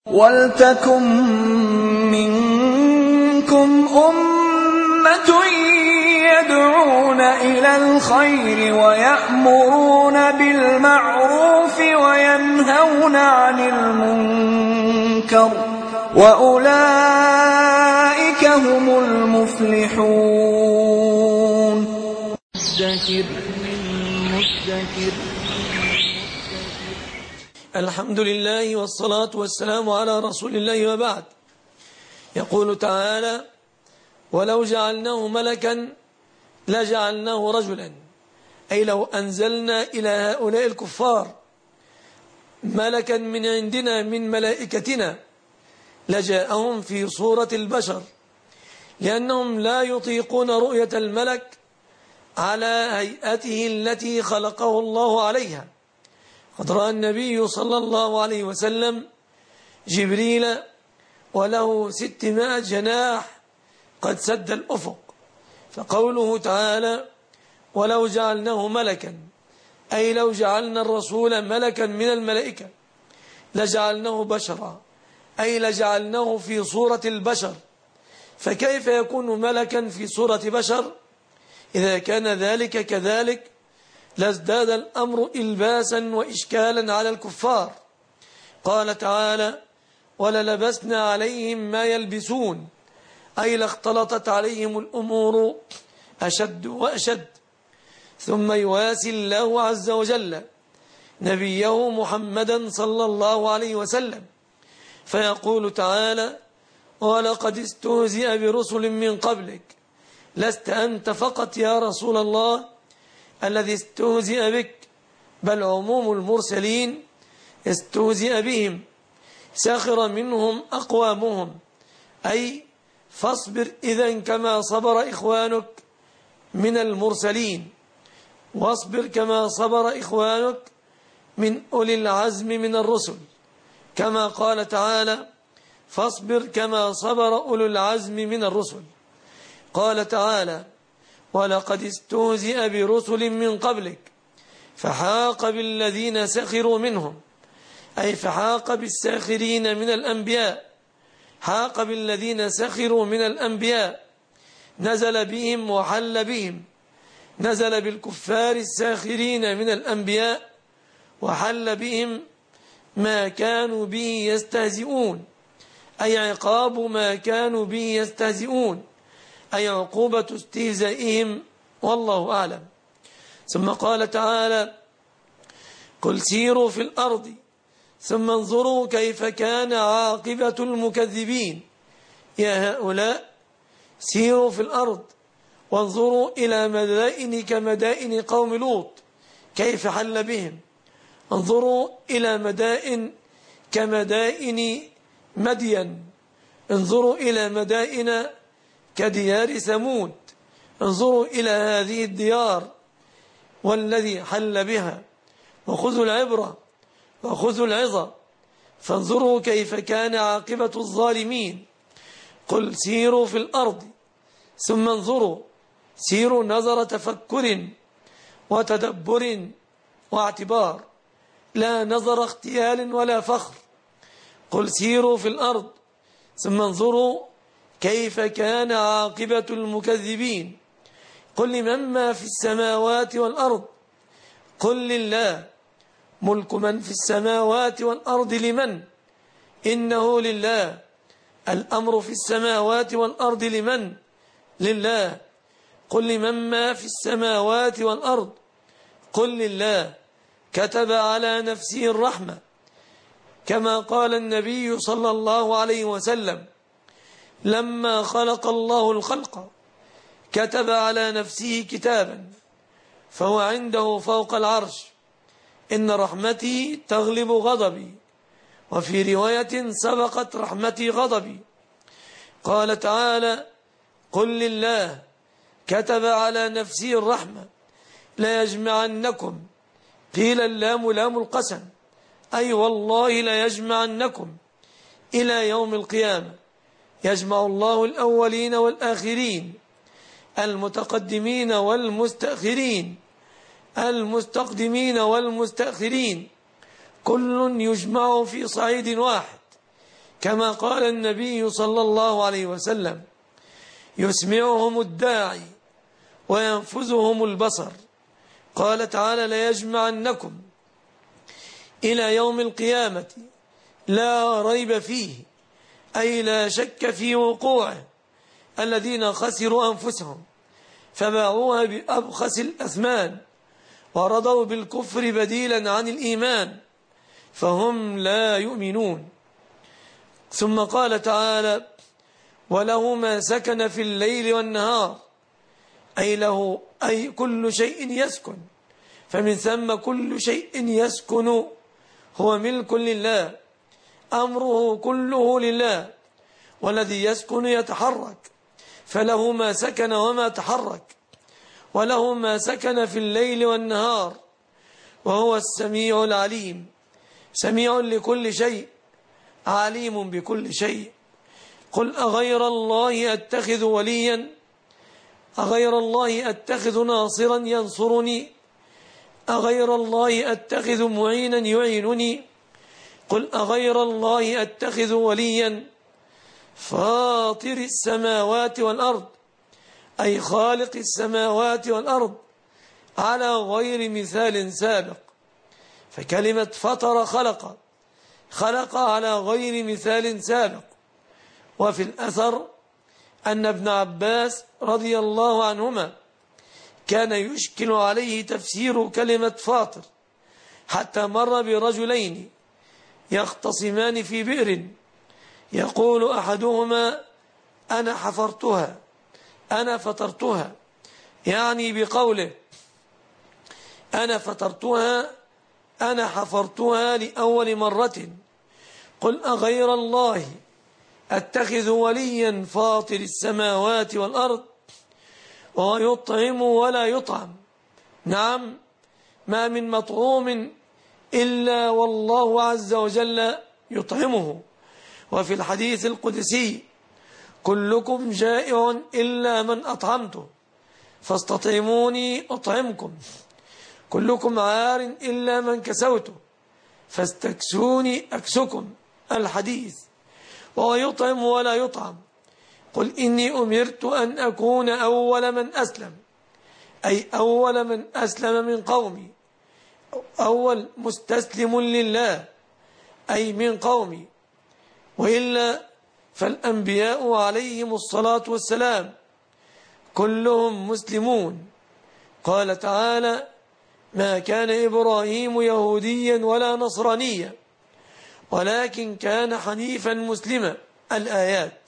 وَلْتَكُن مِّنكُمْ أُمَّةٌ يَدْعُونَ إِلَى الْخَيْرِ وَيَأْمُرُونَ بِالْمَعْرُوفِ وَيَنْهَوْنَ عَنِ الْمُنكَرِ وَأُولَئِكَ هُمُ الْمُفْلِحُونَ. الحمد لله والصلاة والسلام على رسول الله وبعد. يقول تعالى: ولو جعلناه ملكا لجعلناه رجلا، أي لو أنزلنا إلى هؤلاء الكفار ملكا من عندنا من ملائكتنا لجاءهم في صورة البشر، لأنهم لا يطيقون رؤية الملك على هيئته التي خلقه الله عليها. قد رأى النبي صلى الله عليه وسلم جبريل وله 600 جناح قد سد الأفق. فقوله تعالى: ولو جعلناه ملكا، أي لو جعلنا الرسول ملكا من الملائكة لجعلناه بشرا، أي لجعلناه في صورة البشر. فكيف يكون ملكا في صورة بشر؟ إذا كان ذلك كذلك لازداد الأمر إلباسا وإشكالا على الكفار. قال تعالى: وللبسنا عليهم ما يلبسون، أي لاختلطت عليهم الأمور أشد وأشد. ثم يواسي الله عز وجل نبيه محمدا صلى الله عليه وسلم فيقول تعالى: ولقد استهزئ برسل من قبلك لست أنت فقط يا رسول الله الذي استهزئ بك، بل عموم المرسلين استهزئ بهم، سخر منهم أقوامهم، أي فاصبر إذن كما صبر إخوانك من المرسلين، واصبر كما صبر إخوانك من أولي العزم من الرسل، كما قال تعالى: فاصبر كما صبر أولو العزم من الرسل. قال تعالى: ولقد استهزئ برسل من قبلك فحاق بالذين سخروا منهم، أي فحاق بالساخرين من الأنبياء، حاق بالذين سخروا من الأنبياء، نزل بهم وحل بهم، نزل بالكفار الساخرين من الأنبياء وحل بهم ما كانوا به يستهزئون، أي عقاب ما كانوا به يستهزئون، أي عقوبة استهزائهم، والله أعلم. ثم قال تعالى: قل سيروا في الأرض ثم انظروا كيف كان عاقبة المكذبين. يا هؤلاء سيروا في الأرض وانظروا إلى مدائن كمدائن قوم لوط كيف حل بهم، انظروا إلى مدائن كمدائن مدين، انظروا إلى مدائن كديار ثمود، انظروا إلى هذه الديار والذي حل بها، وخذوا العبرة وخذوا العظة، فانظروا كيف كان عاقبة الظالمين. قل سيروا في الأرض ثم انظروا، سيروا نظر تفكر وتدبر واعتبار، لا نظر اختيال ولا فخر. قل سيروا في الأرض ثم انظروا كيف كان عاقبة المكذبين. قل لمن ما في السماوات والأرض، قل لله. ملك من في السماوات والأرض لمن؟ إنه لله. الأمر في السماوات والأرض لمن؟ لله. قل لمن ما في السماوات والأرض، قل لله. كتب على نفسه الرحمة، كما قال النبي صلى الله عليه وسلم: لما خلق الله الخلق كتب على نفسه كتابا فهو عنده فوق العرش: إن رحمتي تغلب غضبي، وفي رواية: سبقت رحمتي غضبي. قال تعالى: قل لله. كتب على نفسه الرحمة: لا يجمعنكم. قيل اللام لام القسم، أي والله لا يجمعنكم إلى يوم القيامة. يجمع الله الأولين والآخرين، المتقدمين والمستأخرين، المستقدمين والمستأخرين، كل يجمع في صعيد واحد كما قال النبي صلى الله عليه وسلم: يسمعهم الداعي وينفذهم البصر. قال تعالى: ليجمعنكم إلى يوم القيامة لا ريب فيه، أي لا شك في وقوعه. الذين خسروا أنفسهم فباعوها بأبخس الأثمان ورضوا بالكفر بديلا عن الإيمان فهم لا يؤمنون. ثم قال تعالى: وله ما سكن في الليل والنهار، أي كل شيء يسكن، فمن ثم كل شيء يسكن هو ملك لله، أمره كله لله. والذي يسكن يتحرك، فله ما سكن وما تحرك، وله ما سكن في الليل والنهار، وهو السميع العليم، سميع لكل شيء، عليم بكل شيء. قل أغير الله أتخذ وليا، أغير الله أتخذ ناصرا ينصرني، أغير الله أتخذ معينا يعينني. قل أغير الله أتخذ وليا فاطر السماوات والأرض، أي خالق السماوات والأرض على غير مثال سابق. فكلمة فطر خلق على غير مثال سابق. وفي الأثر أن ابن عباس رضي الله عنهما كان يشكل عليه تفسير كلمة فاطر، حتى مر برجلين يختصمان في بئر، يقول أحدهما: أنا حفرتها، أنا فطرتها، يعني بقوله أنا فطرتها، أنا حفرتها لأول مرة. قل أغير الله أتخذ وليا فاطر السماوات والأرض ويطعم ولا يطعم. نعم، ما من مطعوم إلا والله عز وجل يطعمه. وفي الحديث القدسي: كلكم جائع إلا من أطعمته فاستطعموني أطعمكم، كلكم عار إلا من كسوته فاستكسوني أكسكم. الحديث. وهو يطعم ولا يطعم. قل إني أمرت أن أكون أول من أسلم، أي أول من أسلم من قومي، أول مستسلم لله، أي من قومي، وإلا فالأنبياء عليهم الصلاة والسلام كلهم مسلمون. قال تعالى: ما كان إبراهيم يهوديا ولا نصرانيا ولكن كان حنيفا مسلما. الآيات.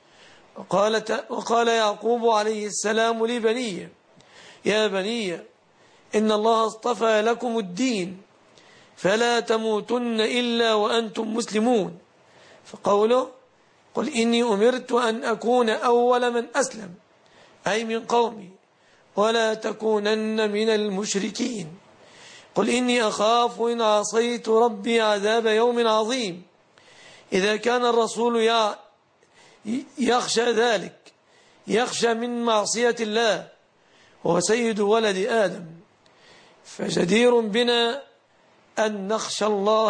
وقال يعقوب عليه السلام لبنيه: يا بني إن الله اصطفى لكم الدين فلا تموتن إلا وأنتم مسلمون. فقوله: قل إني أمرت أن أكون أول من أسلم، أي من قومي، ولا تكونن من المشركين. قل إني أخاف إن عصيت ربي عذاب يوم عظيم. إذا كان الرسول يخشى ذلك، يخشى من معصية الله، وهو سيد ولد آدم، فجدير بنا أن نخشى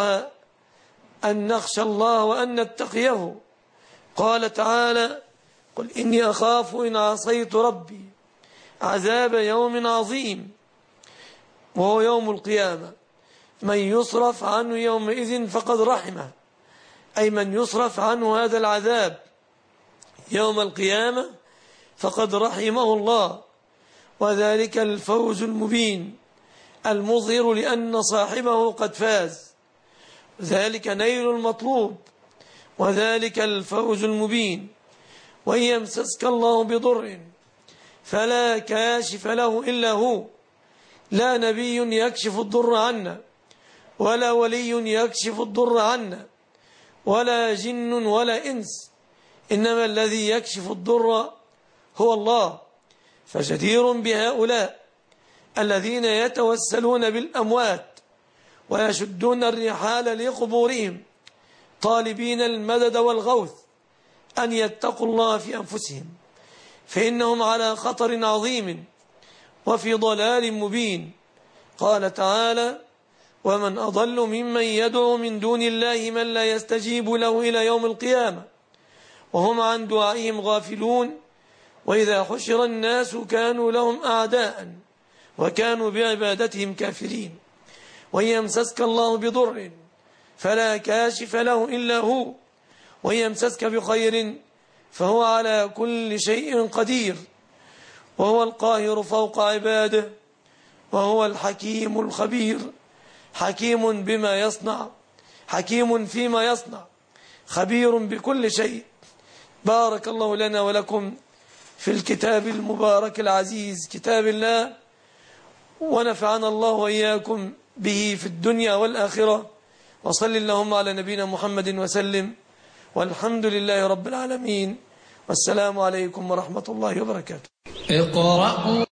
الله وأن نتقيه. قال تعالى: قل إني أخاف إن عصيت ربي عذاب يوم عظيم، وهو يوم القيامة. من يصرف عنه يومئذ فقد رحمه، أي من يصرف عنه هذا العذاب يوم القيامة فقد رحمه الله. وذلك الفوز المبين المظهر لأن صاحبه قد فاز، ذلك نيل المطلوب، وذلك الفوز المبين. وإن يمسسك الله بضر فلا كاشف له إلا هو، لا نبي يكشف الضر عنا، ولا ولي يكشف الضر عنا، ولا جن ولا إنس، إنما الذي يكشف الضر هو الله. فجدير بهؤلاء الذين يتوسلون بالأموات ويشدون الرحال لقبورهم طالبين المدد والغوث أن يتقوا الله في أنفسهم، فإنهم على خطر عظيم وفي ضلال مبين. قال تعالى: ومن أضل ممن يدعو من دون الله من لا يستجيب له إلى يوم القيامة وهم عن دعائهم غافلون وإذا حشر الناس كانوا لهم أعداء وكانوا بعبادتهم كافرين وإن يمسسك الله بضر فلا كاشف له إلا هو وإن يمسسك بخير فهو على كل شيء قدير وهو القاهر فوق عباده وهو الحكيم الخبير حكيم بما يصنع حكيم فيما يصنع خبير بكل شيء. بارك الله لنا ولكم في الكتاب المبارك العزيز كتاب الله ونفعنا الله وإياكم به في الدنيا والآخرة وصل اللهم على نبينا محمد وسلم والحمد لله رب العالمين والسلام عليكم ورحمة الله وبركاته. اقرأوا